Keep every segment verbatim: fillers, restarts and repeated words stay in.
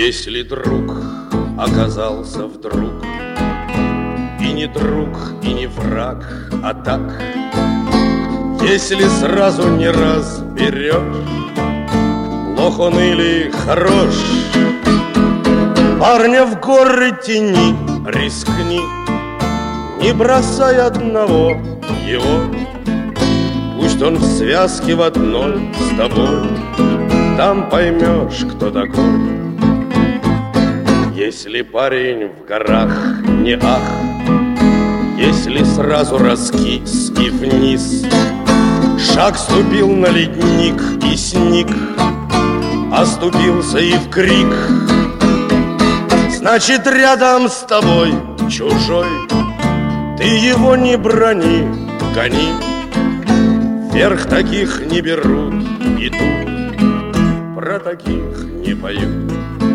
Если друг оказался вдруг и не друг, и не враг, а так, если сразу не разберешь, плох он или хорош, парня в горы тяни, рискни, не бросай одного его. Пусть он в связке в одной с тобой, там поймешь, кто такой. Если парень в горах не ах, если сразу раскис и вниз, шаг ступил на ледник и сник, оступился и в крик, значит, рядом с тобой чужой, ты его не брони, гони. Вверх таких не берут, и тут про таких не поют.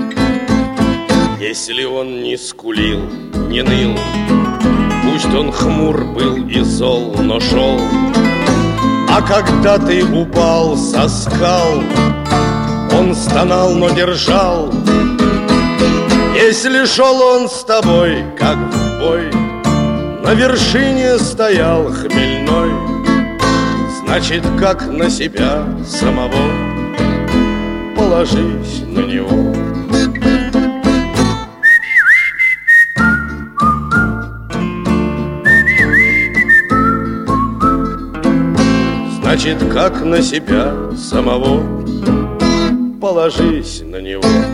Если он не скулил, не ныл, пусть он хмур был и зол, но шел. А когда ты упал со скал, он стонал, но держал. Если шел он с тобой, как в бой, на вершине стоял хмельной, значит, как на себя самого, положись на него. Значит, как на себя самого, положись на него.